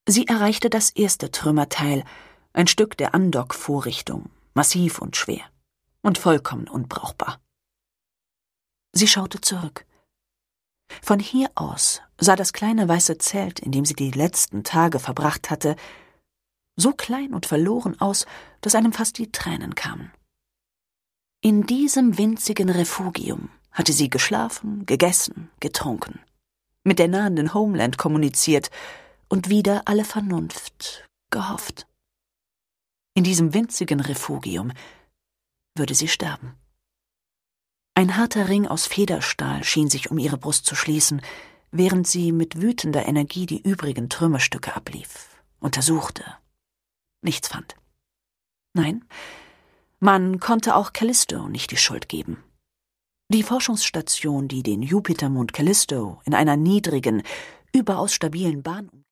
Sie erreichte das erste Trümmerteil, ein Stück der Andock-Vorrichtung, massiv und schwer und vollkommen unbrauchbar. Sie schaute zurück. Von hier aus sah das kleine weiße Zelt, in dem sie die letzten Tage verbracht hatte, so klein und verloren aus, dass einem fast die Tränen kamen. In diesem winzigen Refugium hatte sie geschlafen, gegessen, getrunken, mit der nahenden Homeland kommuniziert und wider alle Vernunft gehofft. In diesem winzigen Refugium würde sie sterben. Ein harter Ring aus Federstahl schien sich um ihre Brust zu schließen, während sie mit wütender Energie die übrigen Trümmerstücke ablief, untersuchte, nichts fand. Nein, man konnte auch Callisto nicht die Schuld geben. Die Forschungsstation, die den Jupitermond Callisto in einer niedrigen, überaus stabilen Bahn